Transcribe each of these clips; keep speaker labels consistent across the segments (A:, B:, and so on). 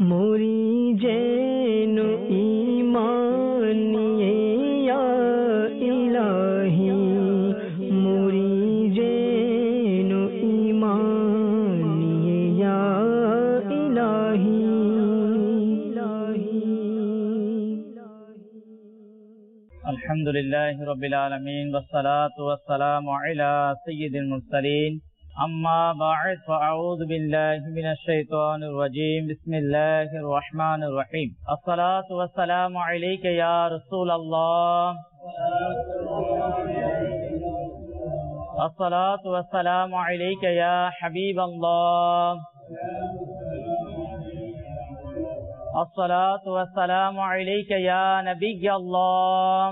A: मोरी जेनु ईमान निये या इलाही, मोरी जेनु ईमान निये या इलाही।
B: अल्हम्दुलिल्लाहि रब्बिल आलमीन वस्सलातु वस्सलामु अला सय्यिदिल मुरसलीन। अम्मा बअद फअऊज़ु बिल्लाहि मिनश शैतानिर रजीम। बिस्मिल्लाहिर रहमानिर रहीम। अस्सलातु वस्सलामु अलैका या रसूलल्लाह, अस्सलातु वस्सलामु अलैका या हबीबल्लाह, अस्सलातु वस्सलामु अलैका या नबिय्यल्लाह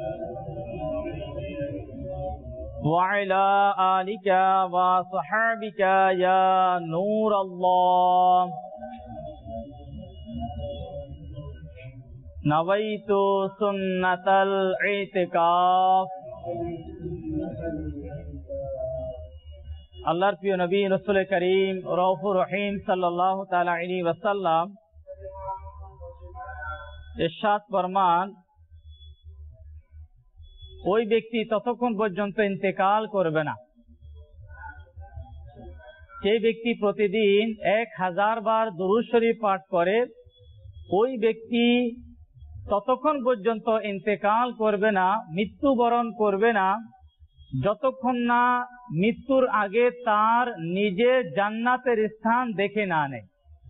B: वअला आलिका व सहाबिका या नूरल्लाह। नवैतु सुन्नतल इतिकाफ। আল্লাহর প্রিয় নবী রাসূল করিম রউফুর রহিম সাল্লাল্লাহু তাআলা আলাইহি ওয়াসাল্লাম ইরশাদ ফরমান, ওই ব্যক্তি ততক্ষণ পর্যন্ত ইন্তেকাল করবে না, সেই ব্যক্তি প্রতিদিন 1000 বার দুরূদ শরীফ পাঠ করে, ওই ব্যক্তি ততক্ষণ পর্যন্ত ইন্তেকাল করবে না, মৃত্যুবরণ করবে না, যতক্ষণ না মৃত্যুর আগে তার নিজের জান্নাতের স্থান দেখে না নেয়।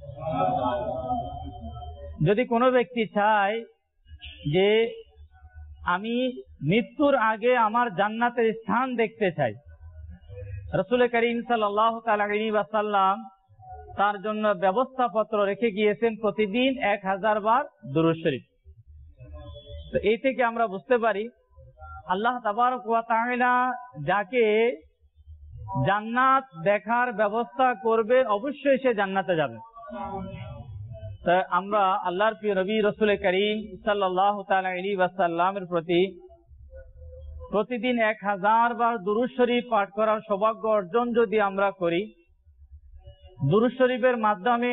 B: যদি কোনো ব্যক্তি চায় যে আমি মৃত্যুর আগে আমার জান্নাতের স্থান দেখতে চাই, রাসূল করিম সাল্লাল্লাহু তাআলা আলাইহি ওয়াসাল্লাম তার জন্য ব্যবস্থাপত্র রেখে গিয়েছেন প্রতিদিন 1000 বার দুরূদ শরীফ। তো এই থেকে আমরা বুঝতে পারি আল্লাহ তাবারক ওয়া তাআলা যাকে জান্নাত দেখার ব্যবস্থা করবে অবশ্যই সে জান্নাতে যাবে। তা আমরা আল্লাহর প্রিয় নবী রাসূল করিম সাল্লাল্লাহু তাআলা আলাইহি ওয়াসাল্লামের প্রতি প্রতিদিন 1000 বার দুরূদ শরীফ পাঠ করার সৌভাগ্য অর্জন যদি আমরা করি, দুরূদ শরীফের মাধ্যমে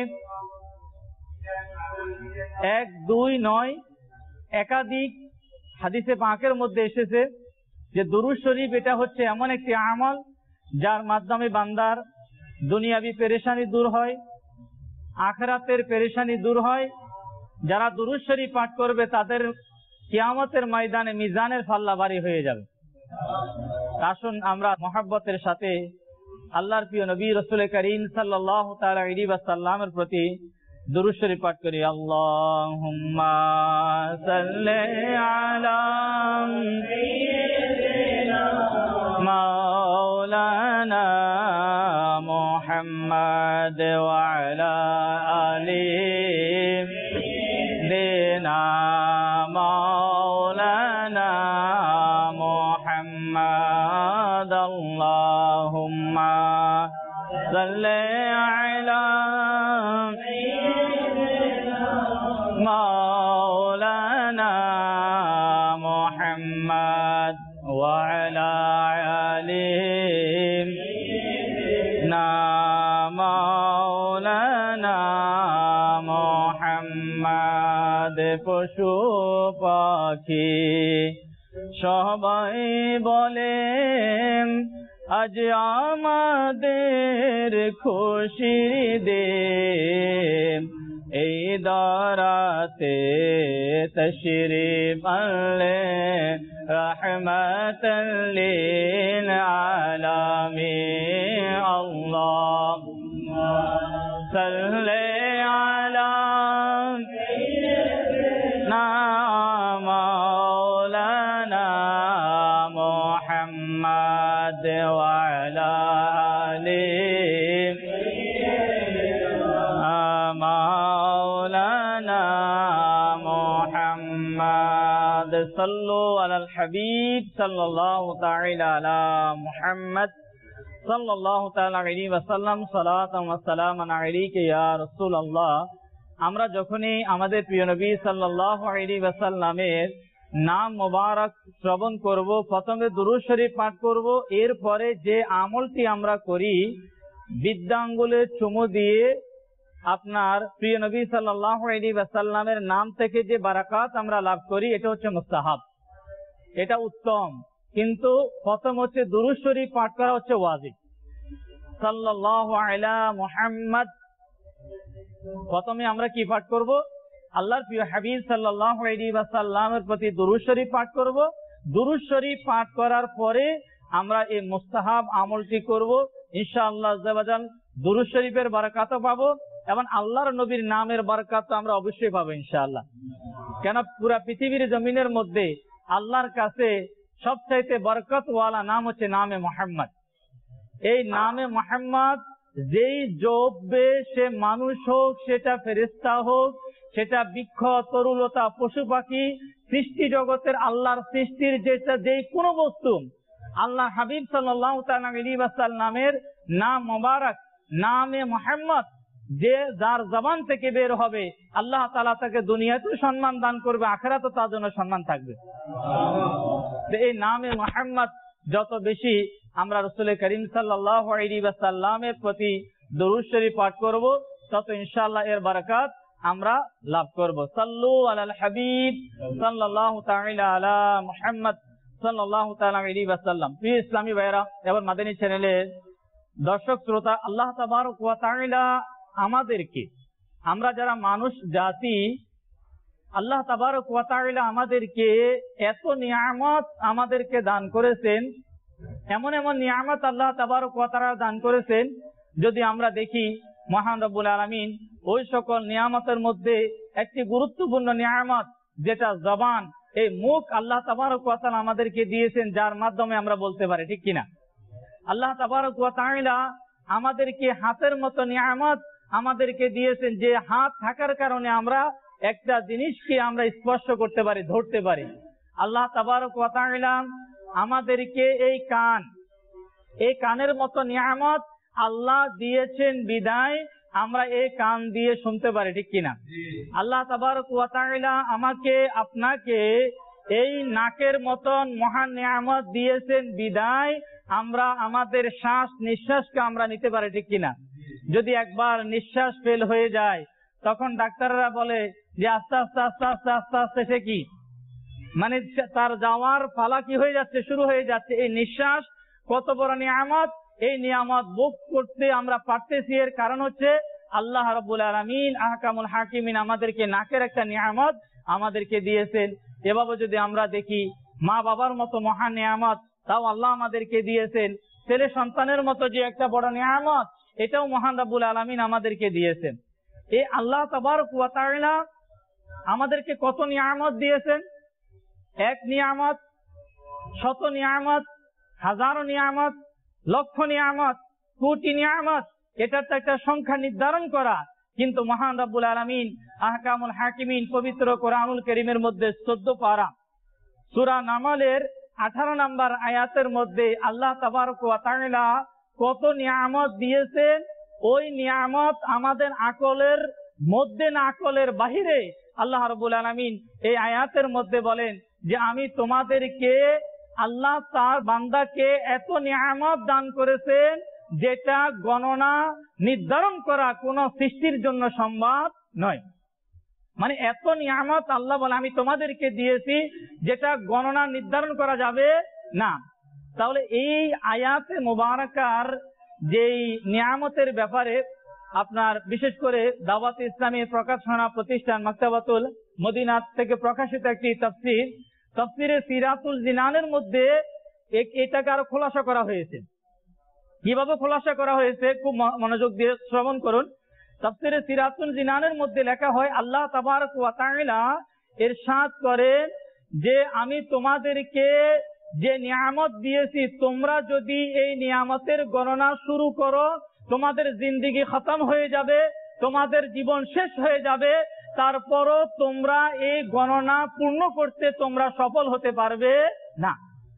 B: 1 2 নয় একাধিক হাদিসে পাকের মধ্যে এসেছে যে দুরূদ শরীফ এটা হচ্ছে এমন একটি আমল যার মাধ্যমে বান্দার দুনিয়াবি পেরেশানি দূর হয়, আখিরাতের পেরেশানি দূর হয়। যারা দুরূদ শরীফ পাঠ করবে তাদের কিয়ামতের ময়দানে মিজানের পাল্লা ভারী হয়ে যাবে। আসুন আমরা মহব্বতের সাথে আল্লাহর প্রিয় নবী রাসূল করিম সাল্লাল্লাহু তাআলা আলাইহি ওয়াসাল্লামের প্রতি দুরূদ শরীফ পাঠ করি। আল্লাহুম্মা সাল্লি আলা সাইয়্যিদিনা মাওলানা মুহাম্মাদ ওয়া আলা আলি সাইয়্যিদিনা মাওলানা মুহাম্মাদ। আল্লাহুম্মা সাল্লি আলা মাওলানা মুহাম্মাদ ওয়া আলা আলি সাইয়্যিদিনা মাওলানা মুহাম্মাদ। পশু পাখি সবাই বলে আজ আমাদের খুশির দিন, এই দারাতে তশরিফ আনলে রহমাতাল লিল আলামিন। আল্লাহুম্মা সাল্লি আলা সাইয়্যিদিনা মাওলানা মুহাম্মাদ ওয়া আলা আলি মাওলানা মুহাম্মাদ। সাল্লু আলাল হাবিব সাল্লাল্লাহু তাআলা আলা মুহাম্মদ সাল্লাল্লাহু তাআলা আলাইহি ওয়াসাল্লাম। সালাতাম ওয়া সালামান আলাইকা ইয়া রাসূলুল্লাহ। আমরা যখনই আমাদের প্রিয় নবী সাল্লাল্লাহু আলাইহি ওয়াসাল্লামের নাম মোবারক শ্রবণ করব, প্রথমে দুরূদ শরীফ পাঠ করব, এরপরে যে আমলটি আমরা করি বৃদ্ধাঙ্গুলে চুমু দিয়ে আপনার প্রিয় নবী সাল্লাল্লাহু আলাইহি ওয়াসাল্লামের নাম থেকে যে বারাকাত আমরা লাভ করি এটা হচ্ছে মুস্তাহাব, এটা উত্তম। কিন্তু প্রথম হচ্ছে দুরূদ শরীফ পাঠ করা হচ্ছে ওয়াজিব। সাল্লাল্লাহু আলা মুহাম্মদ, প্রথমে আমরা কি পাঠ করব? আল্লাহর প্রিয় হাবিব সাল্লাল্লাহু আলাইহি ওয়াসাল্লামের প্রতি দুরূদ শরীফ পাঠ করব। দুরূদ শরীফ পাঠ করার পরে আমরা এই মুস্তাহাব আমলটি করব। ইনশাআল্লাহ আজ্জা ওয়া জাল দুরূদ শরীফের বারাকাতও পাবো এবং আল্লাহর নবীর নামের বারাকাত আমরা অবশ্যই পাবো ইনশাআল্লাহ। কেন পুরা পৃথিবীর জমিনের মধ্যে আল্লাহর কাছে সবচাইতে বরকতওয়ালা নাম হচ্ছে নামে মুহাম্মদ। এই নামে মুহাম্মদ যেই জপবে, সে মানুষ হোক, সেটা ফেরেশতা হোক, সেটা বৃক্ষ, তরুলতা, পশু পাখি, সৃষ্টি জগতের আল্লাহর সৃষ্টির যেই কোনো বস্তু, আল্লাহ হাবিব সাল্লাল্লাহু তাআলা আলাইহি ওয়াসাল্লামের নাম মোবারক নামে মুহাম্মদ যে যার জবান থেকে বের হবে, আল্লাহ তাআলা তাকে দুনিয়াতেও সম্মান দান করবে, আখিরাতেও তার জন্য সম্মান থাকবে। এই নামে মুহাম্মদ যত বেশি আমরা রাসূল করিম সাল্লাল্লাহু আলাইহি ওয়াসাল্লামের প্রতি দরুদ শরীফ পাঠ করব, তত ইনশাআল্লাহ এর বারাকাত আমরা লাভ করব। সাল্লু আলাল হাবিব সাল্লাল্লাহু তাআলা আলা মুহাম্মদ সাল্লাল্লাহু তাআলা আলাইহি ওয়াসাল্লাম। প্রিয় ইসলামী ভাইরা এবং মাদানী চ্যানেলের দর্শক শ্রোতা, আল্লাহ তাবারক ওয়া তাআলা আমাদেরকে, আমরা যারা মানুষ জাতি, আল্লাহ তাবারক ওয়া তাআলা আমাদেরকে এত নিয়ামত আমাদেরকে দান করেছেন, এমন এমন নিয়ামত আল্লাহ তাবারক ওয়া তাআলা দান করেছেন। যদি আমরা দেখি মহান রব্বুল আলামিন ওই সকল নিয়ামতের মধ্যে একটি গুরুত্বপূর্ণ নিয়ামত যেটা জবান, এই মুখ আল্লাহ তাবারক ওয়া তাআলা আমাদেরকে দিয়েছেন, যার মাধ্যমে আমরা বলতে পারি, ঠিক কিনা? আল্লাহ তাবারক ওয়া তাআলা আমাদেরকে হাতের মতো নিয়ামত আমাদেরকে দিয়েছেন, যে হাত থাকার কারণে আমরা একটা জিনিসকে আমরা স্পর্শ করতে পারি, ধরতে পারি। আল্লাহ তাবারক ওয়া তাআলা আমাদেরকে এই কানের মতো নিয়ামত আল্লাহ দিয়েছেন বিদায় আমরা এই কান দিয়ে শুনতে পারি, ঠিক কিনা? আল্লাহ তাবারক ওয়া তাআলা আমাকে আপনাকে এই নাকের মতন মহান নিয়ামত দিয়েছেন বিদায় আমরা আমাদের শ্বাস নিঃশ্বাসকে আমরা নিতে পারি, ঠিক কিনা? যদি একবার নিঃশ্বাস ফেল হয়ে যায়, তখন ডাক্তাররা বলে যে আস্তে আস্তে আস্তে আস্তে আস্তে আস্তে সে কি মানে তার যাওয়ার পালা কি হয়ে যাচ্ছে, শুরু হয়ে যাচ্ছে। এই নিঃশ্বাস কত বড় নিয়ামত, এই নিয়ামত ভোগ করতে আমরা পারতেছি, এর কারণ হচ্ছে আল্লাহ রাব্বুল আলামিন আহকামুল হাকিমিন আমাদেরকে নাকের একটা নিয়ামত আমাদেরকে দিয়েছেন। এভাবে যদি আমরা দেখি, মা বাবার মতো মহান নিয়ামত তাও আল্লাহ আমাদেরকে দিয়েছেন। ছেলে সন্তানের মতো যে একটা বড় নিয়ামত, এটাও মহান রাব্বুল আলামিন আমাদেরকে দিয়েছেন। এই আল্লাহ তাবারক ওয়া তাআলা আমাদেরকে কত নিয়ামত দিয়েছেন, এক নিয়ামত, শত নিয়ামত, হাজারো নিয়ামত, লক্ষ নিয়ামত, কোটি নিয়ামত, এটার তো একটা সংখ্যা নির্ধারণ করা। কিন্তু মহান রাব্বুল আলামিন আহকামুল হাকিমিন পবিত্র কোরআনুল কারীমের মধ্যে 14 পারা সূরা নামলের 18 নম্বর আয়াতের মধ্যে আল্লাহ তাবারক ওয়া তাআলা কত নিয়ামত দিয়েছেন, ওই নিয়ামত আমাদের আকলের মধ্যে না, আকলের বাহিরে। আল্লাহ রাব্বুল আলামিন এই আয়াতের মধ্যে বলেন যে আমি তোমাদেরকে, আল্লাহ তার বান্দাকে এত নিয়ামত দান করেছেন যেটা গণনা নির্ধারণ করা কোন সৃষ্টির জন্য সম্ভব নয়। মানে এত নিয়ামত আল্লাহ বলে আমি তোমাদেরকে দিয়েছি যেটা গণনা নির্ধারণ করা যাবে না। তাহলে এই আয়াতে মুবারাকার যেই নিয়ামতের ব্যাপারে আপনার বিশেষ করে দাওয়াত ইসলামী প্রকাশনা প্রতিষ্ঠান মাকতাবাতুল মদিনা থেকে প্রকাশিত একটি তাফসীরে সিরাতুল জিনানের মধ্যে এটাকে আরো খোলাসা করা হয়েছে। কিভাবে খোলাসা করা হয়েছে খুব মনোযোগ দিয়ে শ্রবণ করুন। তাফসীরে সিরাতুল জিনানের মধ্যে লেখা হয়, আল্লাহ তাবারক ওয়া তাআলা ইরশাদ করেন যে আমি তোমাদেরকে যে নিয়ামত দিয়েছি, তোমরা যদি এই নিয়ামতের গণনা শুরু করো, তোমাদের জিন্দেগি খতম হয়ে যাবে, তোমাদের জীবন শেষ হয়ে যাবে, তারপরও তোমরা এই গণনা পূর্ণ করতে তোমরা সফল হতে পারবে না।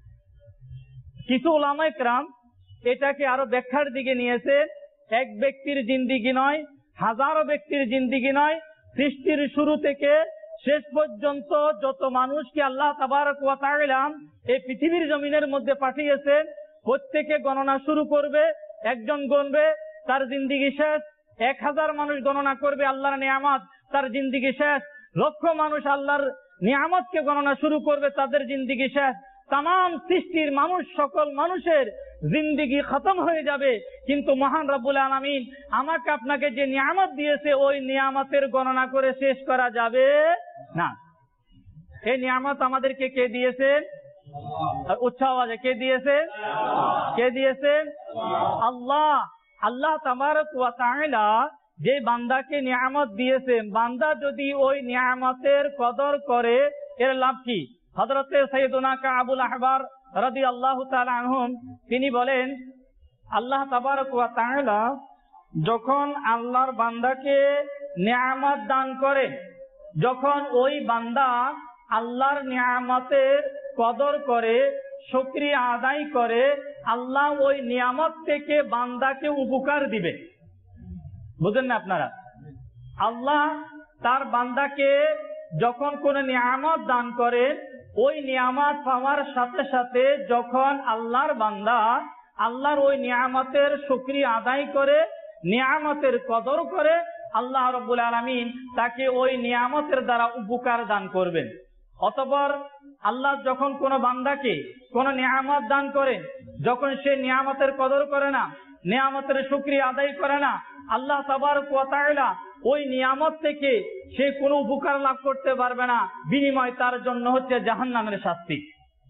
B: কিছু উলামায়ে কেরাম এটাকে আরো ব্যাখ্যার দিকে নিয়েছে। এক ব্যক্তির জিন্দেগি নয়, হাজারো ব্যক্তির জিন্দেগি নয়, সৃষ্টির শুরু থেকে শেষ পর্যন্ত যত মানুষকে আল্লাহ তাবারক ওয়া তাআলা এই পৃথিবীর জমিনের মধ্যে পাঠিয়েছেন, প্রত্যেকে গণনা শুরু করবে, একজন গণবে তার জিন্দেগি শেষ, 1000 মানুষ গণনা করবে আল্লাহর নিয়ামত, তার জিন্দেগি শেষ। লক্ষ মানুষ আল্লাহর নিয়ামতকে গণনা শুরু করবে, তাদের জিন্দেগি শেষ। তাম সৃষ্টির মানুষ, সকল মানুষের জিন্দেগি খতম হয়ে যাবে, কিন্তু মহান রব্বুল আলামিন আমাকে আপনাকে যে নিয়ামত দিয়েছে ওই নিয়ামতের গণনা করে শেষ করা যাবে না। এই নিয়ামত আমাদেরকে কে দিয়েছেন? উচ্চ আওয়াজে কে দিয়েছেন? কে দিয়েছেন? আল্লাহ। আল্লাহ তাবারক ওয়া তাআলা যে বান্দাকে নিয়ামত দিয়েছেন, বান্দা যদি ওই নিয়ামতের কদর করে এর লাভ কি? হযরতে সাইয়্যিদুনা কাবুল আহবার রাদিয়াল্লাহু তাআলা আনহুম তিনি বলেন, আল্লাহ তাবারক ওয়া তাআলা যখন আল্লাহর বান্দাকে নিয়ামত দান করে, যখন ওই বান্দা আল্লাহর নিয়ামতের কদর করে, শুকরিয়া আদায় করে, আল্লাহ ওই নিয়ামত থেকে বান্দাকে উপকার দিবে। বুঝেন না আপনারা? আল্লাহ তার বান্দাকে যখন কোন নিয়ামত দান করে, ওই নিয়ামত পাওয়ার সাথে সাথে যখন আল্লাহর বান্দা আল্লাহর ওই নিয়ামতের শুকরিয়া আদায় করে, নিয়ামতের কদর করে, আল্লাহ রাব্বুল আলামিন তাকে ওই নিয়ামতের দ্বারা উপকার দান করবেন। অতঃপর আল্লাহ যখন কোন বান্দাকে কোন নিয়ামত দান করেন, যখন সে নিয়ামতের কদর করে না, নিয়ামতের শুকরিয়া আদায় করে না, আল্লাহ তাবারক ওয়া তাআলা ওই নিয়ামত থেকে সে কোনো উপকার লাভ করতে পারবে না, বিনিময় তার জন্য হচ্ছে জাহান্নামের শাস্তি।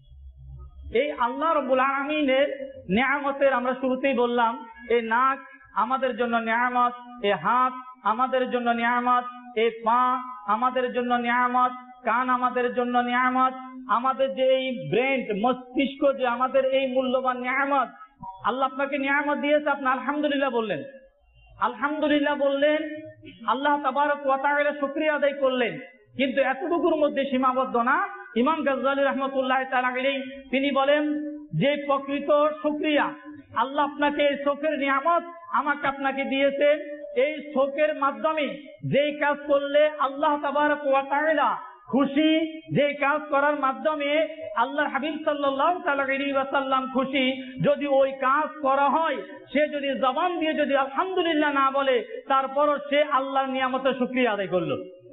B: এই আল্লাহ রাব্বুল আলামিনের নিয়ামতের আমরা শুরুতেই বললাম, এই নাক আমাদের জন্য নিয়ামত, এই হাত আমাদের জন্য নিয়ামত, এই পা আমাদের জন্য নিয়ামত, কান আমাদের জন্য নিয়ামত, আমাদের যে এই ব্রেন মস্তিষ্ক যে আমাদের এই মূল্যবান নিয়ামত, আল্লাহ আপনাকে নিয়ামত দিয়েছে, আপনি আলহামদুলিল্লাহ বললেন, আলহামদুলিল্লাহ বললেন, আল্লাহ তাবারক ওয়া তাআলা শুকরিয়া আদায় করলেন। কিন্তু এতটুকুর মধ্যে সীমাবদ্ধ না। ইমাম গাজ্জালী রাহমাতুল্লাহ তাআলা আলাইহি তিনি বলেন যে প্রকৃত শুকরিয়া, আল্লাহ আপনাকে এই চোখের নিয়ামত আমাকে আপনাকে দিয়েছেন, এই চোখের মাধ্যমে যেই কাজ করলে আল্লাহ তাবারক ওয়া তাআলা খুশি, যে কাজ করার মাধ্যমে আল্লাহর হাবিব সাল্লাল্লাহু আলাইহি ওয়াসাল্লাম খুশি, যদি ওই কাজ করা হয়, সে যদি জবান দিয়ে যদি আলহামদুলিল্লাহ না বলে, তারপরও সে আল্লাহর নিয়ামতের শুকরিয়া আদায় করলো।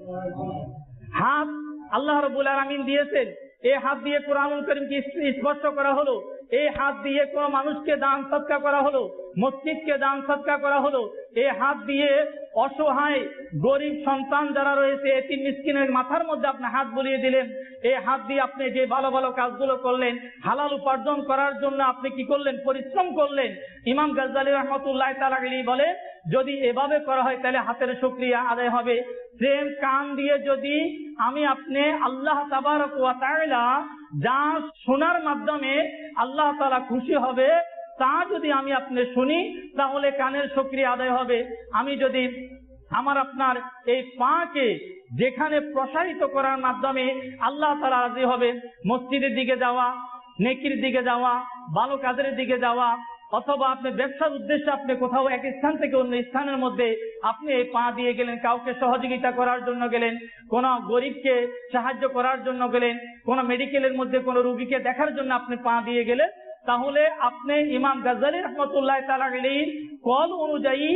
B: হাত আল্লাহ রাব্বুল আলামিন দিয়েছেন, এই হাত দিয়ে কোরআনুল কারীমকে স্পর্শ করা হলো, এই হাত দিয়ে কোন মানুষকে দান সদকা করা হলো, মসজিদকে দান সদকা করা হলো, এই হাত দিয়ে অসহায় গরিব সন্তান যারা রয়েছে, এতিম মিসকিনের মাথার মধ্যে আপনি হাত বুলিয়ে দিলেন, এই হাত দিয়ে আপনি যে ভালো ভালো কাজগুলো করলেন, হালাল উপার্জন করার জন্য আপনি কি করলেন? পরিশ্রম করলেন। ইমাম গাজ্জালী রাহমাতুল্লাহ তাআলা আলাইহি বলে, যদি এভাবে করা হয় তাহলে হাতের শুকরিয়া আদায় হবে। সেম কান দিয়ে যদি আমি আপনি আল্লাহ তাবারক ওয়া তাআলা যা শোনার মাধ্যমে আল্লাহ তাআলা খুশি হবে, তা যদি আমি আপনি শুনি, তাহলে কানের শুকরিয়া আদায় হবে। আমি যদি আমার আপনার এই পাকে যেখানে প্রসারিত করার মাধ্যমে আল্লাহ তাআলা রাজি হবে, মসজিদের দিকে যাওয়া, নেকির দিকে যাওয়া, ভালো কাজের দিকে যাওয়া, অথবা আপনি ব্যবসার উদ্দেশ্যে আপনি কোথাও এক স্থান থেকে অন্য স্থানের মধ্যে আপনি এই পা দিয়ে গেলেন, কাউকে সহযোগিতা করার জন্য গেলেন, কোন গরিবকে সাহায্য করার জন্য গেলেন, কোন মেডিকেলের মধ্যে কোন রোগীকে দেখার জন্য আপনি পা দিয়ে গেলেন, তাহলে আপনি ইমাম গাজ্জালী রাহমাতুল্লাহ তাআলা আলাইহির কল অনুযায়ী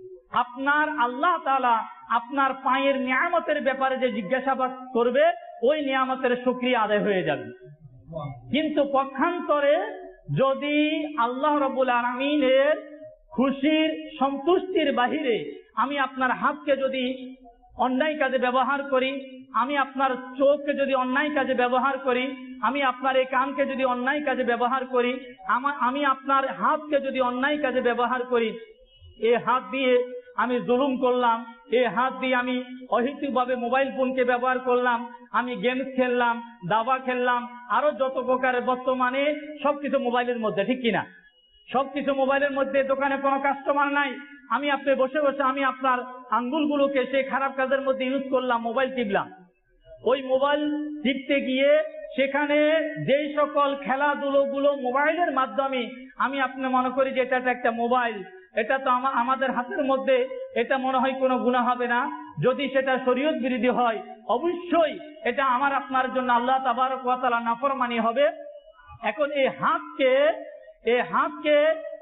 B: আপনার আল্লাহ তাআলা আপনার পায়ের নিয়ামতের ব্যাপারে যে জিজ্ঞাসাবাদ করবে, ওই নিয়ামতের শুকরিয়া আদায় হয়ে যাবে। কিন্তু পক্ষান্তরে যদি আল্লাহ রাব্বুল আলামিনের খুশির সন্তুষ্টির বাহিরে আমি আপনার হাতকে যদি অন্যায় কাজে ব্যবহার করি, আমি আপনার চোখকে যদি অন্যায় কাজে ব্যবহার করি, আমি আপনার এই কানকে যদি অন্যায় কাজে ব্যবহার করি, আমি আপনার হাতকে যদি অন্যায় কাজে ব্যবহার করি, এই হাত দিয়ে আমি জুলুম করলাম, এই হাত দিয়ে আমি অহেতুকভাবে মোবাইল ফোনকে ব্যবহার করলাম, আমি গেম খেললাম, দাবা খেললাম, আরো যত প্রকারের বর্তমানে সবকিছু মোবাইলের মধ্যে, ঠিক কিনা? সবকিছু মোবাইলের মধ্যে, দোকানে কোনো কাস্টমার নাই, আমি আপনি বসে বসে আমি আপনার আঙ্গুলগুলোকে সেই খারাপ কাজের মধ্যে ইউজ করলাম, মোবাইল টিপলাম। ওই মোবাইল টিপতে গিয়ে সেখানে যেই সকল খেলাধুলোগুলো মোবাইলের মাধ্যমে আমি আপনি মনে করি যে এটা একটা মোবাইল, এটা তো আমাদের হাতের মধ্যে, এটা মনে হয় কোনো গুনাহ হবে না। যদি সেটা শরীয়ত বিরোধী হয়, অবশ্যই এটা আমার আপনার জন্য আল্লাহ তাবারক ওয়া তাআলা নাফরমানি হবে। এখন এই হাতকে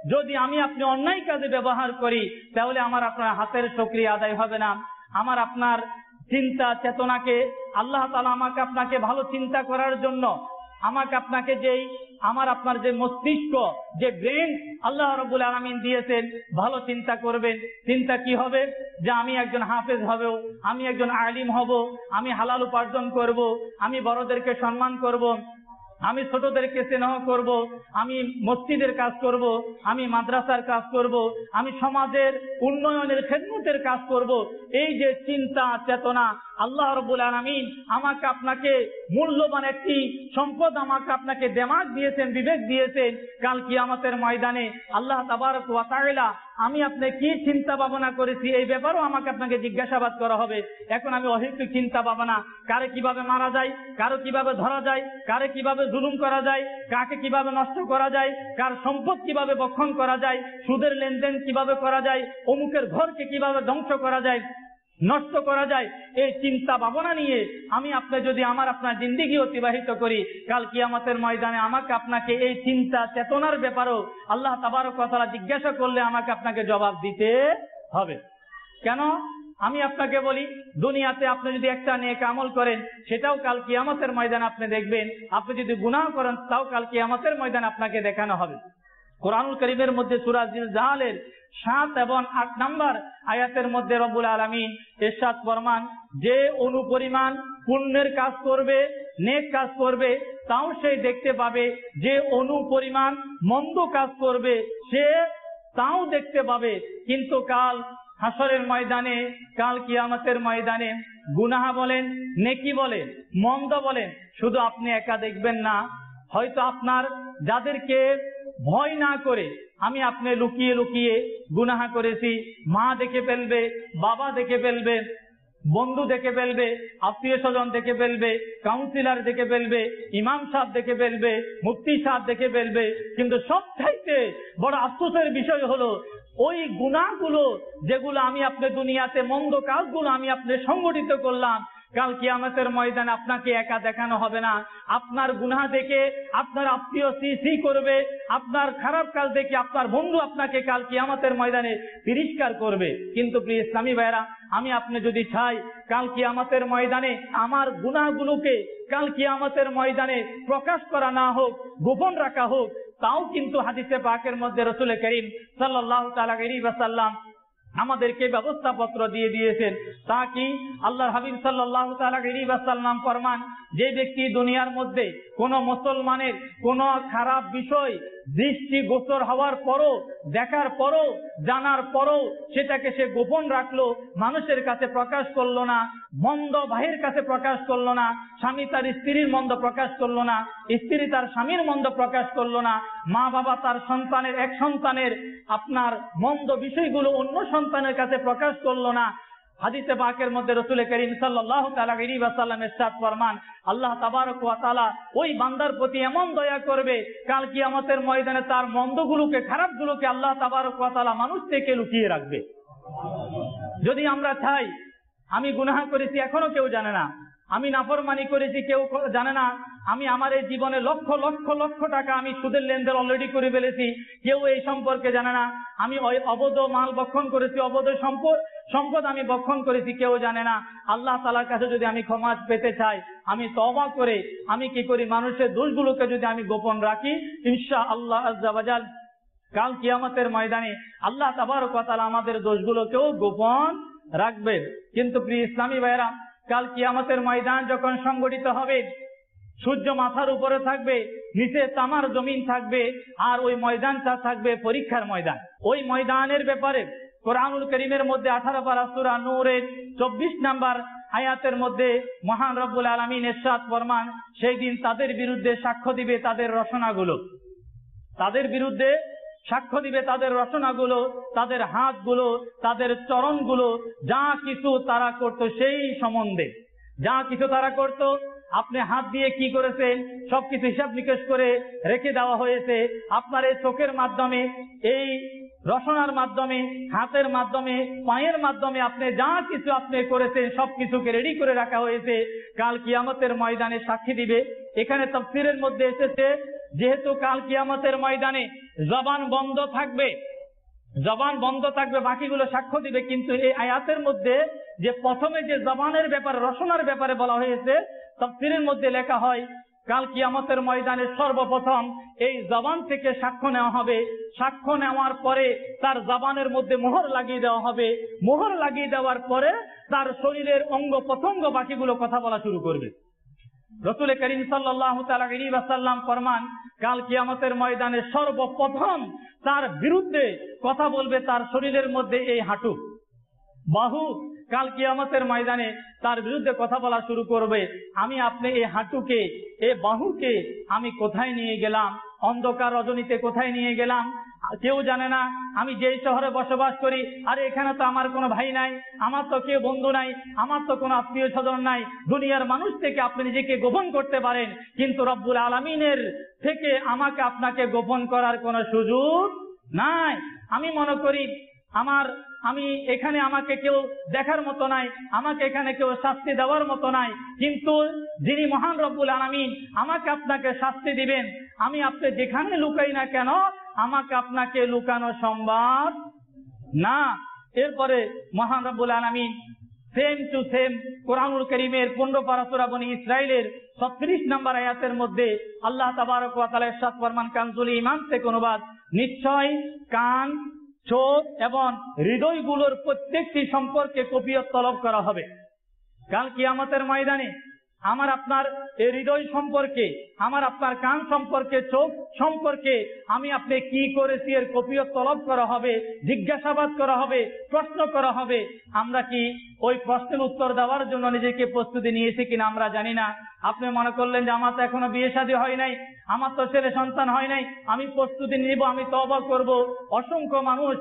B: যদি আমি আপনি অন্যায় কাজে ব্যবহার করি তাহলে আমার আপনার হাতের শুকরিয়া আদায় হবে না। আমার আপনার চিন্তা চেতনাকে আল্লাহ তাআলা আমাকে আপনাকে ভালো চিন্তা করার জন্য আমাকে আপনাকে যেই আমার আপনার যে মস্তিষ্ক যে ব্রেন আল্লাহ রাব্বুল আলামিন দিয়েছেন, ভালো চিন্তা করবেন। চিন্তা কি হবে? যে আমি একজন হাফেজ হব, আমি একজন আলিম হব, আমি হালাল উপার্জন করব, আমি বড়দেরকে সম্মান করব, আমি ছোটদেরকে স্নেহ করব, আমি মসজিদের কাজ করব, আমি মাদ্রাসার কাজ করব, আমি সমাজের উন্নয়নের খেদমতের কাজ করব। এই যে চিন্তা চেতনা আল্লাহ রাব্বুল আলামিন আমাকে আপনাকে মূল্যবান একটি সম্পদ আমাকে আপনাকে দিমাগ দিয়েছেন, বিবেক দিয়েছেন। কাল কিয়ামতের ময়দানে আল্লাহ তাবারক ওয়া তাআলা আমি আপনি কি চিন্তা ভাবনা করেছি এই ব্যাপারেও আমাকে আপনাকে জিজ্ঞাসাবাদ করা হবে। এখন আমি অহেতুক চিন্তা ভাবনা, কারে কিভাবে মারা যায়, কারো কিভাবে ধরা যায়, কারে কিভাবে জুলুম করা যায়, কাকে কিভাবে নষ্ট করা যায়, কার সম্পদ কিভাবে বক্ষণ করা যায়, সুদের লেনদেন কিভাবে করা যায়, অমুকের ঘরকে কিভাবে ধ্বংস করা যায়, নষ্ট করা যায়, এই চিন্তা ভাবনা নিয়ে আমি আপনি যদি আমার আপনার জিন্দেগি অতিবাহিত করি, কাল কিয়ামতের ময়দানে আমাকে আপনাকে এই চিন্তা চেতনার ব্যাপারেও আল্লাহ তাবারক ওয়া তাআলা জিজ্ঞাসা করলে আমাকে আপনাকে জবাব দিতে হবে। কেন? আমি আপনাকে বলি, দুনিয়াতে আপনি যদি একটা নেক আমল করেন সেটাও কাল কিয়ামতের ময়দানে আপনি দেখবেন, আপনি যদি গুনাহ করেন তাও কাল কিয়ামতের ময়দানে আপনাকে দেখানো হবে। কোরআনুল কারীমের মধ্যে সূরা জিলজালের 7 এবং 8 নম্বর আয়াতের মধ্যে রব্বুল আলামিন ইরশাদ ফরমান, যে অনুপরিমাণ পুণ্যের কাজ করবে, নেক কাজ করবে, তাও সে দেখতে পাবে, যে অনুপরিমাণ মন্দ কাজ করবে সে তাও দেখতে পাবে। কিন্তু কাল হাসরের ময়দানে, কাল কিয়ামতের ময়দানে গুনাহ বলেন, নেকি বলেন, মন্দ বলেন, শুধু আপনি একা দেখবেন না, হয়তো আপনার যাদেরকে ভয় না করে আমি আপনি লুকিয়ে লুকিয়ে গুনাহ করেছি, মা দেখে ফেলবে, বাবা দেখে ফেলবে, বন্ধু দেখে ফেলবে, আত্মীয় স্বজন দেখে ফেলবে, কাউন্সিলর দেখে ফেলবে, ইমাম সাহেব দেখে ফেলবে, মুফতি সাহেব দেখে ফেলবে। কিন্তু সবচাইতে বড় আফসোসের বিষয় হলো ওই গুনাহগুলো যেগুলো আমি আপনি দুনিয়াতে মন্দ কাজগুলো আমি আপনি সংগঠিত করলাম, কাল কিয়ামতের ময়দানে আপনাকে একা দেখানো হবে না। আপনার গুনাহ দেখে আপনার আত্মীয় সি করবে, আপনার খারাপ কাজ দেখে আপনার বন্ধু আপনাকে কাল কিয়ামতের ময়দানে তিরস্কার করবে। কিন্তু প্রিয় ইসলামী ভাইরা, আমি আপনি যদি চাই কাল কিয়ামতের ময়দানে আমার গুনাহগুলোকে কাল কিয়ামতের ময়দানে প্রকাশ করা না হোক, গোপন রাখা হোক, তাও কিন্তু হাদিসে পাকের মধ্যে রাসূল করিম সাল্লাল্লাহু তাআলা আলাইহি ওয়াসাল্লাম আমাদেরকে ব্যবস্থাপত্র দিয়ে দিয়েছেন। তা কি? আল্লাহর হাবিব সাল্লাল্লাহু তাআলা আলাইহি ওয়াসাল্লাম ফরমান, যে ব্যক্তি দুনিয়ার মধ্যে কোন মুসলমানের কোন খারাপ বিষয় দৃষ্টিগোচর হওয়ার পরও, দেখার পরও, জানার পরও সেটাকে সে গোপন রাখলো, মানুষের কাছে প্রকাশ করলো না, মন্দ ভাইয়ের কাছে প্রকাশ করলো না, স্বামী তার স্ত্রীর মন্দ প্রকাশ করলো না, স্ত্রী তার স্বামীর মন্দ প্রকাশ করলো না, মা বাবা তার সন্তানের এক সন্তানের আপনার মন্দ বিষয়গুলো অন্য সন্তানের কাছে প্রকাশ করলো না। হাদিসে পাকের মধ্যে রাসূল করিম সাল্লাল্লাহু তাআলা আলাইহি ওয়াসাল্লাম ইরশাদ ফরমান, আল্লাহ তাবারক ওয়া তাআলা ওই বান্দার প্রতি এমন দয়া করবে, কাল কিয়ামতের ময়দানে তার মন্দগুলোকে, খারাপগুলোকে আল্লাহ তাবারক ওয়া তাআলা মানুষ থেকে লুকিয়ে রাখবে। যদি আমরা চাই, আমি গুনাহ করেছি এখনো কেউ জানে না, আমি নাফরমানি করেছি কেউ জানে না, আমি আমার এই জীবনে লক্ষ লক্ষ লক্ষ টাকা আমি সুদের লেনদেন অলরেডি করে ফেলেছি, কেউ এই সম্পর্কে জানে না, আমি ওই অবৈধ মাল ভক্ষণ করেছি, অবৈধ সম্পদ আমি ভক্ষণ করেছি, কেউ জানে না। আল্লাহ তাআলার কাছে যদি আমি ক্ষমা পেতে চাই, আমি তওবা করে আমি কি করি, মানুষের দোষগুলোকে যদি আমি গোপন রাখি, ইনশাআল্লাহ আযজা ওয়া জাল কাল কিয়ামতের ময়দানে আল্লাহ তাবারক ওয়া তাআলা আমাদের দোষগুলোকেও গোপন রাখবেন। কিন্তু প্রিয় ইসলামী ভাইরা, কাল কিয়ামতের ময়দান যখন সংগঠিত হবে, সূর্য মাথার উপরে থাকবে, নিচে তামার জমিন থাকবে, আর ওই ময়দানটা থাকবে পরীক্ষার ময়দান। ওই ময়দানের ব্যাপারে কোরআনুল কারীমের মধ্যে 18 পারা সূরা নূরের 24 নম্বর আয়াতের মধ্যে মহান রব্বুল আলামিন ইরশাদ ফরমান, সেই দিন তাদের বিরুদ্ধে সাক্ষ্য দিবে তাদের রচনাগুলো, তাদের বিরুদ্ধে সাক্ষ্য দিবে তাদের রচনাগুলো, তাদের হাতগুলো, তাদের চরণগুলো, যা কিছু তারা করত সেই সম্বন্ধে, যা কিছু তারা করত, আপনি হাত দিয়ে কি করেছেন সবকিছু হিসাব নিকেশ করে রেখে দেওয়া হয়েছে। আপনার এই চোখের মাধ্যমে, এই রচনার মাধ্যমে, হাতের মাধ্যমে, পায়ের মাধ্যমে আপনি যা কিছু আপনি করেছেন সবকিছুকে রেডি করে রাখা হয়েছে, কাল কিয়ামতের ময়দানে সাক্ষী দিবে। এখানে তাফসীরের মধ্যে এসেছে যেহেতু কাল কিয়ামতের ময়দানে জবান বন্ধ থাকবে, বাকিগুলো সাক্ষ্য দিবে, কিন্তু এই আয়াতের মধ্যে যে প্রথমে যে জবানের ব্যাপারে, রসনার ব্যাপারে বলা হয়েছে, তাফসীরের মধ্যে লেখা হয় কাল কিয়ামতের ময়দানে সর্বপ্রথম এই জবান থেকে সাক্ষ্য নেওয়া হবে। সাক্ষ্য নেওয়ার পরে তার জবানের মধ্যে মোহর লাগিয়ে দেওয়া হবে। মোহর লাগিয়ে দেওয়ার পরে তার শরীরের অঙ্গ প্রত্যঙ্গ বাকিগুলো কথা বলা শুরু করবে। রাসূল করিম সাল্লাল্লাহু তাআলা আলাইহি ওয়াসাল্লাম ফরমান, কাল কিয়ামতের ময়দানে সর্বপ্রথম তার বিরুদ্ধে কথা বলবে তার শরীরের মধ্যে এই হাঁটু, বাহু। কাল কিয়ামতের ময়দানে তার বিরুদ্ধে কথা বলা শুরু করবে, আমি আপনি এই হাঁটুকে, এই বাহুকে আমি কোথায় নিয়ে গেলাম, অন্ধকার রজনীতে কোথায় নিয়ে গেলাম, কেউ জানে না। আমি যেই শহরে বসবাস করি, আরে এখানে তো আমার কোনো ভাই নাই, আমার তো কেউ বন্ধু নাই, আমার তো কোনো আত্মীয় স্বজন নাই। দুনিয়ার মানুষ থেকে আপনি নিজেকে গোপন করতে পারেন, কিন্তু রব্বুল আলামিনের থেকে আমাকে আপনাকে গোপন করার কোনো সুযোগ নাই। আমি মনে করি আমি এখানে আমাকে কেউ দেখার মতো নাই, আমাকে এখানে কেউ শাস্তি দেওয়ার মতো নাই, কিন্তু যিনি মহান রব্বুল আলামিন আমাকে আপনাকে শাস্তি দিবেন, আমি আপনি যেখানে লুকাই না কেন আমাকে আপনাকে লুকানো সম্ভব না। এরপরে মহান রব্বুল আলামিন সেম টু সেম কোরআনুল কারীমের 15 পারা সূরা বনী ইসরাইলের 36 নম্বর আয়াতের মধ্যে আল্লাহ তাবারক ওয়া তাআলা ইরশাদ ফরমান, কানজুল ঈমান থেকে অনুবাদ, নিশ্চয় কান, চোখ এবং হৃদয়গুলোর প্রত্যেকটি সম্পর্কে কফিয়ত তলব করা হবে। কাল কিয়ামতের ময়দানে আমার আপনার এই হৃদয় সম্পর্কে, আমার আপনার কান সম্পর্কে, চোখ সম্পর্কে আমি আপনি কি করেছি এর কফিয়ত তলব করা হবে, জিজ্ঞাসাবাদ করা হবে, প্রশ্ন করা হবে। আমরা কি ওই প্রশ্নের উত্তর দেওয়ার জন্য নিজেকে প্রস্তুতি নিয়েছি কিনা আমরা জানি না। আপনি মনে করলেন যে আমার তো এখনো বিয়ে শাদী হয় নাই, আমার তো ছেলে সন্তান হয় নাই, আমি প্রস্তুতি নিব, আমি তওবা করব। অসংখ্য মানুষ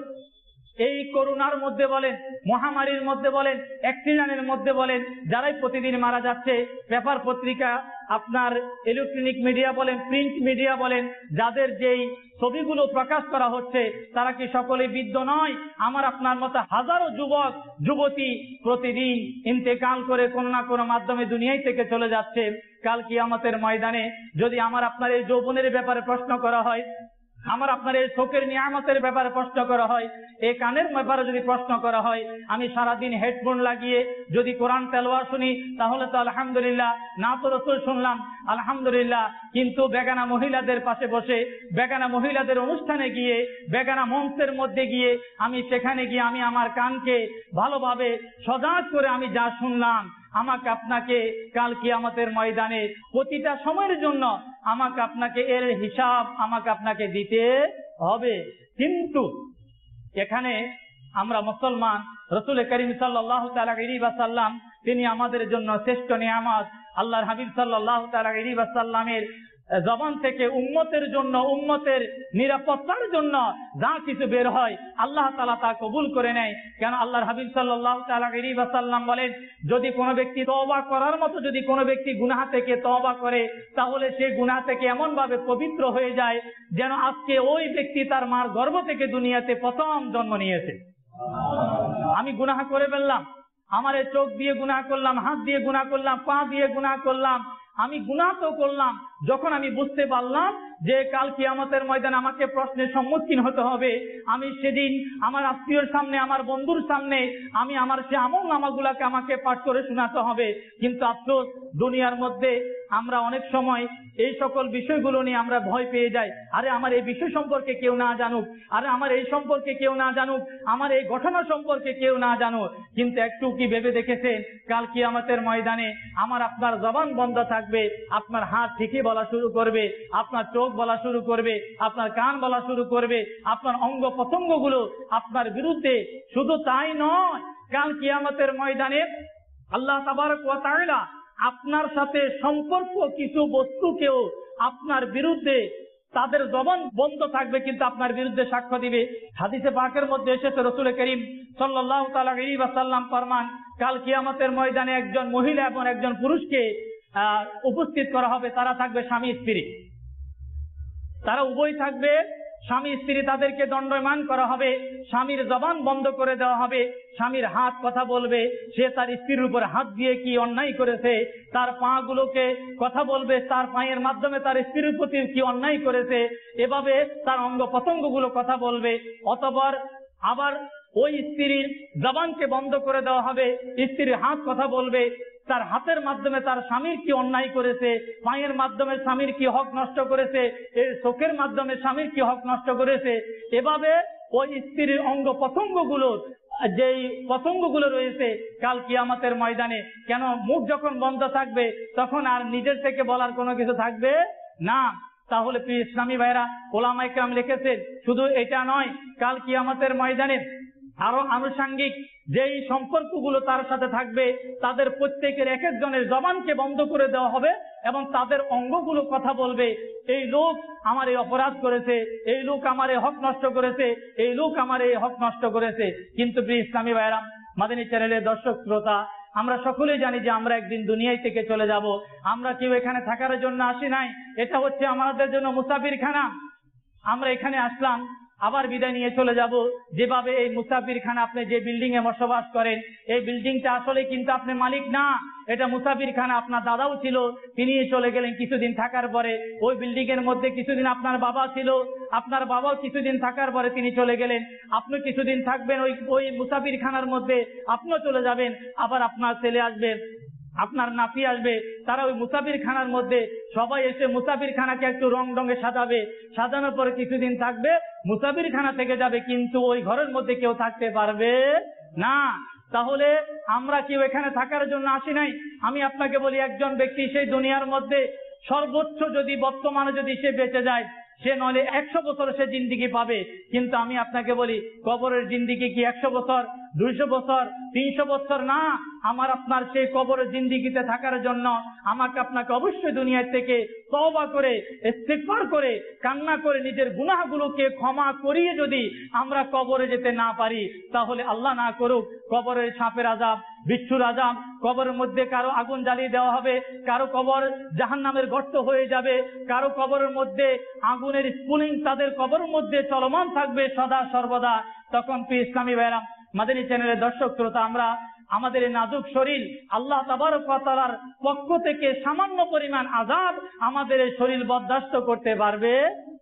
B: এই করোনার মধ্যে বলেন, মহামারীর মধ্যে বলেন, অ্যাক্সিডেন্টের মধ্যে বলেন, যারাই প্রতিদিন মারা যাচ্ছে, পেপার পত্রিকা, আপনার ইলেকট্রনিক মিডিয়া বলেন, প্রিন্ট মিডিয়া বলেন, যাদের যেই ছবিগুলো প্রকাশ করা হচ্ছে তারা কি সকলে বৃদ্ধ নয়? আমার আপনার মতো হাজারো যুবক যুবতী প্রতিদিন ইন্তেকাল করে কোনো না কোনো মাধ্যমে দুনিয়ায় থেকে চলে যাচ্ছে। কাল কিয়ামতের ময়দানে যদি আমার আপনার এই যৌবনের ব্যাপারে প্রশ্ন করা হয়, আমার আপনার এই চোখের নিয়ামতের ব্যাপারে প্রশ্ন করা হয়, এই কানের ব্যাপারে যদি প্রশ্ন করা হয়, আমি সারাদিন হেডফোন লাগিয়ে যদি কোরআন তেলাওয়াত শুনি তাহলে তো আলহামদুলিল্লাহ, না তো রাসূল শুনলাম আলহামদুলিল্লাহ, কিন্তু বেগানা মহিলাদের পাশে বসে, বেগানা মহিলাদের অনুষ্ঠানে গিয়ে, বেগানা মঞ্চের মধ্যে গিয়ে আমি সেখানে গিয়ে আমি আমার কানকে ভালোভাবে সজাগ করে আমি যা শুনলাম, আমাকে আপনাকে কাল কিয়ামতের ময়দানে প্রতিটা সময়ের জন্য আমাকে আপনাকে এর হিসাব আমাকে আপনাকে দিতে হবে। কিন্তু এখানে আমরা মুসলমান, রাসূল করিম সাল্লাল্লাহু তাআলা আলাইহি ওয়াসাল্লাম তিনি আমাদের জন্য শ্রেষ্ঠ নিয়ামত। আল্লাহর হাবিব সাল্লাল্লাহু তাআলা আলাইহি ওয়াসাল্লামের জবান থেকে উম্মতের জন্য, উম্মতের নিরাপত্তার জন্য যা কিছু বের হয় আল্লাহ তাআলা তা কবুল করে নেয়। কেন আল্লাহর হাবিব সাল্লাল্লাহু তাআলা আলাইহি ওয়াসাল্লাম বলেন, যদি কোনো ব্যক্তি তওবা করার মতো যদি কোনো ব্যক্তি গুনাহ থেকে তওবা করে, তাহলে সে গুনাহ থেকে এমন ভাবে পবিত্র হয়ে যায় যেন আজকে ওই ব্যক্তি তার মার গর্ভ থেকে দুনিয়াতে প্রথম জন্ম নিয়েছে। আমি গুনাহ করে ফেললাম, আমার এই চোখ দিয়ে গুনাহ করলাম, হাত দিয়ে গুনাহ করলাম, পা দিয়ে গুনাহ করলাম, আমি গুনাহ তো করলাম। যখন আমি বুঝতে পারলাম যে কাল কিয়ামতের ময়দানে আমাকে প্রশ্নের সম্মুখীন হতে হবে, আমি সেদিন আমার আত্মীয়র সামনে, আমার বন্ধুর সামনে আমি আমার সে আমল নামাগুলাকে আমাকে পাঠ করে শোনাতে হবে। কিন্তু আফসোস, দুনিয়ার মধ্যে আমরা অনেক সময় এই সকল বিষয়গুলো নিয়ে আমরা ভয় পেয়ে যাই। আরে আমার এই বিষয় সম্পর্কে কেউ না জানুক, আরে আমার এই সম্পর্কে কেউ না জানুক, আমার এই ঘটনা সম্পর্কে কেউ না জানুক। কিন্তু একটু কি ভেবে দেখেছেন কাল কিয়ামতের ময়দানে আমার আপনার জবান বন্ধ থাকবে, আপনার হাত ঠিকই বলা শুরু করবে, আপনার চোখ বলা শুরু করবে, আপনার কান বলা শুরু করবে, আপনার অঙ্গ প্রত্যঙ্গগুলো আপনার বিরুদ্ধে। শুধু তাই নয়, কাল কিয়ামতের ময়দানে আল্লাহ তাবারক ওয়া তাআলা আপনার সাথে সম্পর্ক কিছু বস্তুকেও আপনার বিরুদ্ধে, তাদের জবান বন্ধ থাকবে কিন্তু আপনার বিরুদ্ধে সাক্ষ্য দিবে। হাদিসে পাকের মধ্যে এসেছে, রাসূল করিম সাল্লাল্লাহু তাআলা আলাইহি ওয়াসাল্লাম ফরমান, কাল কিয়ামতের ময়দানে একজন মহিলা এবং একজন পুরুষকে উপস্থিত করা হবে। তারা থাকবে স্বামী স্ত্রী, তারা উভয় থাকবে স্বামী স্ত্রী তাদেরকে দণ্ডায়মান করা হবে, স্বামীর জবান বন্ধ করে দেওয়া হবে, স্বামীর হাত কথা বলবে, সে তার স্ত্রীর উপর হাত দিয়ে কি অন্যায় করেছে, তার পা গুলোকে কথা বলবে, তার পায়ের মাধ্যমে তার স্ত্রীর প্রতি কি অন্যায় করেছে, এভাবে তার অঙ্গ প্রত্যঙ্গ গুলো কথা বলবে। অতঃপর আবার ওই স্ত্রীর জবানকে বন্ধ করে দেওয়া হবে, স্ত্রীর হাত কথা বলবে, তার হাতের মাধ্যমে তার স্বামীর কি অন্যায় করেছে, পায়ের মাধ্যমে স্বামীর কি হক নষ্ট করেছে, এর চোখের মাধ্যমে স্বামীর কি হক নষ্ট করেছে। এভাবে ওই স্ত্রীর অঙ্গ প্রত্যঙ্গগুলো, যেই প্রসঙ্গগুলো রয়েছে কাল কিয়ামতের ময়দানে, কেন মুখ যখন বন্ধ থাকবে তখন আর নিজের থেকে বলার কোনো কিছু থাকবে না। তাহলে প্রিয় ইসলামী ভাইরা, ওলামায়ে কেরাম লিখেছেন শুধু এটা নয়, কাল কিয়ামতের ময়দানে আরো আনুষঙ্গিক যেই সম্পর্কগুলো তার সাথে থাকবে, তাদের প্রত্যেকের এক একজনের জবানকে বন্ধ করে দেওয়া হবে এবং তাদের অঙ্গগুলো কথা বলবে, এই লোক আমার এই অপরাধ করেছে, এই লোক আমার এই হক নষ্ট করেছে, এই লোক আমার এই হক নষ্ট করেছে। কিন্তু প্রিয় ইসলামী ভাইরা, মাদানী চ্যানেলের দর্শক শ্রোতা, আমরা সকলেই জানি যে আমরা একদিন দুনিয়ায় থেকে চলে যাব। আমরা কেউ এখানে থাকার জন্য আসি নাই, এটা হচ্ছে আমাদের জন্য মুসাফিরখানা। আমরা এখানে আসলাম, আবার বিদায় নিয়ে চলে যাব। যেভাবে এই মুসাফিরখানা, আপনি যে বিল্ডিং এ বসবাস করেন, এই বিল্ডিংটা আসলে কিন্তু আপনি মালিক না, এটা মুসাফিরখানা। আপনার দাদাও ছিল, তিনি চলে গেলেন কিছুদিন থাকার পরে। ওই বিল্ডিং এর মধ্যে কিছুদিন আপনার বাবা ছিল, আপনার বাবাও কিছুদিন থাকার পরে তিনি চলে গেলেন। আপনি কিছুদিন থাকবেন ওই মুসাফিরখানার মধ্যে, আপনিও চলে যাবেন। আবার আপনার ছেলে আসবে, আপনার নাতি আসবে, তারা ওই মুসাফিরখানার মধ্যে সবাই এসে মুসাফিরখানাকে একটু রং রঙে সাজাবে, সাজানোর পরে কিছুদিন থাকবে, মুসাফিরখানা থেকে যাবে, কিন্তু ওই ঘরের মধ্যে কেউ থাকতে পারবে না। তাহলে আমরা কেউ এখানে থাকার জন্য আসি নাই। আমি আপনাকে বলি, একজন ব্যক্তি সেই দুনিয়ার মধ্যে সর্বোচ্চ যদি বর্তমানে যদি সে বেঁচে যায়, সে নলে 100 বছর সে জিন্দিগি পাবে। কিন্তু আমি আপনাকে বলি, কবরের জিন্দিগি কি 100 বছর, 200 বছর, 300 বছর না। আমার আপনার সেই কবরের জিন্দিগিতে থাকার জন্য আমাকে আপনাকে অবশ্যই দুনিয়া থেকে তওবা করে, ইস্তিগফার করে, কান্না করে, নিজের গুনাহগুলোকে ক্ষমা করিয়ে যদি আমরা কবরে যেতে না পারি, তাহলে আল্লাহ না করুক কবরের সাপের আযাব, বিচ্ছুর আযাব, কবরের মধ্যে কারো আগুন জ্বালিয়ে দেওয়া হবে, কারো কবর জাহান্নামের গর্ত হয়ে যাবে, কারো কবরের মধ্যে আগুনের স্ফুলিং তাদের কবরের মধ্যে চলমান থাকবে সদা সর্বদা। তখন ইসলামী ভাইরা, মাদানী চ্যানেলের দর্শক শ্রোতা, আমরা আমাদের এই নাজুক শরীর, আল্লাহ তাবারক ওয়া তাআলার পক্ষ থেকে সামান্য পরিমাণ আযাব আমাদের এই শরীর বরদাস্ত করতে পারবে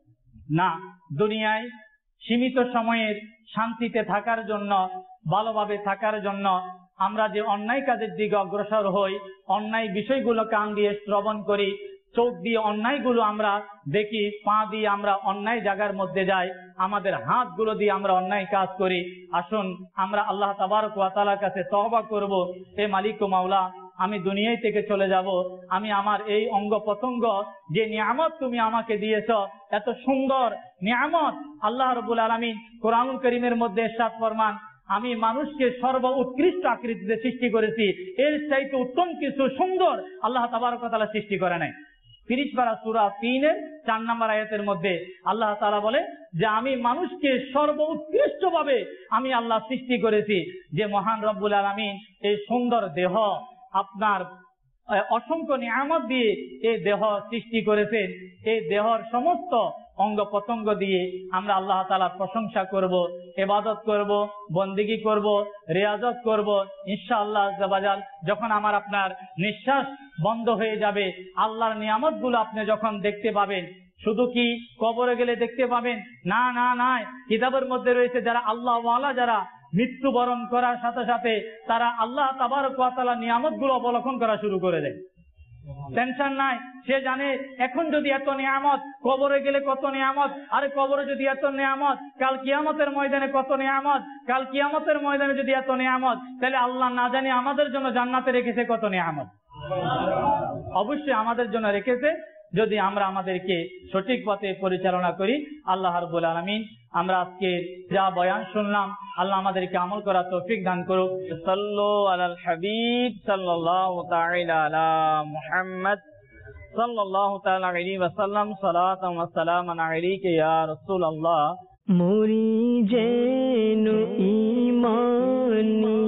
B: না। দুনিয়ায় সীমিত সময়ের শান্তিতে থাকার জন্য, ভালোভাবে থাকার জন্য আমরা যে অন্যায় কাজের দিকে অগ্রসর হই, অন্যায় বিষয়গুলো কান দিয়ে শ্রবণ করি, চোখ দিয়ে অন্যায়গুলো আমরা দেখি, পা দিয়ে আমরা অন্যায় জায়গার মধ্যে যাই, আমাদের হাতগুলো দিয়ে আমরা অন্যায় কাজ করি। আসুন আমরা আল্লাহ তাবারক ওয়া তাআলার কাছে তওবা করব, হে মালিক ও মাওলা, আমি দুনিয়ায় থেকে চলে যাব, আমি আমার এই অঙ্গ প্রত্যঙ্গ, যে নিয়ামত তুমি আমাকে দিয়েছ, এত সুন্দর নিয়ামত, আল্লাহ রাব্বুল আলামিন কোরআনুল কারীমের মধ্যে ইরশাদ ফরমান, আমি মানুষকে সর্ব উৎকৃষ্ট আকৃতিতে সৃষ্টি করেছি, এর চাইতে উত্তম কিছু সুন্দর আল্লাহ তাবারক ওয়া তাআলা সৃষ্টি করে নাই। 30 পারা সূরা 3-এর 4 নম্বর আয়াতের মধ্যে আল্লাহ তাআলা বলে যে আমি মানুষকে সর্ব উৎকৃষ্ট ভাবে আমি আল্লাহ সৃষ্টি করেছি। যে মহান রব্বুল আলামিন এই সুন্দর দেহ, আপনার অসংখ্য নিয়ামত দিয়ে এই দেহ সৃষ্টি করেছেন, এই দেহর সমস্ত অঙ্গ প্রত্যঙ্গ দিয়ে আমরা আল্লাহ তাআলার প্রশংসা করব, ইবাদত করব, বন্দেগী করব, রিয়াজত করব। ইনশাআল্লাহ আযza যখন আমার আপনার নিঃশ্বাস বন্ধ হয়ে যাবে, আল্লাহর নিয়ামতগুলো আপনি যখন দেখতে পাবেন, শুধু কি কবরে গেলে দেখতে পাবেন? না না না, কিতাবের মধ্যে রয়েছে যারা আল্লাহ ওয়ালা, যারা মৃত্যুবরণ করার সাথে সাথে তারা আল্লাহ তাবারক ওয়া তাআলার নিয়ামতগুলো অবলোকন করা শুরু করে দেয়। টেনশন নাই, সে জানে এখন যদি এত নিয়ামত, কবরে গেলে কত নিয়ামত, আরে কবরে যদি এত নিয়ামত, কাল কিয়ামতের ময়দানে কত নিয়ামত, কাল কিয়ামতের ময়দানে যদি এত নিয়ামত, তাহলে আল্লাহ না জানি আমাদের জন্য জান্নাতে রেখেছে কত নিয়ামত। অবশ্যই আমাদের জন্য রেখেছে, যদি আমরা আমাদেরকে সঠিক পথে পরিচালনা করি। আল্লাহ রাব্বুল আলামিন আমরা আজকে যা বয়ান শুনলাম, আল্লাহ আমাদেরকে আমল করার তৌফিক দান করুক। সাল্লু আলাল হাবিব সাল্লাল্লাহু তাআলা আলা মুহাম্মদ সাল্লাল্লাহু তাআলা আলাইহি ওয়া সাল্লাম, সালাতান ওয়া সালামান আলাইকা ইয়া রাসূলুল্লাহ।
A: মুরি যেন ঈমানি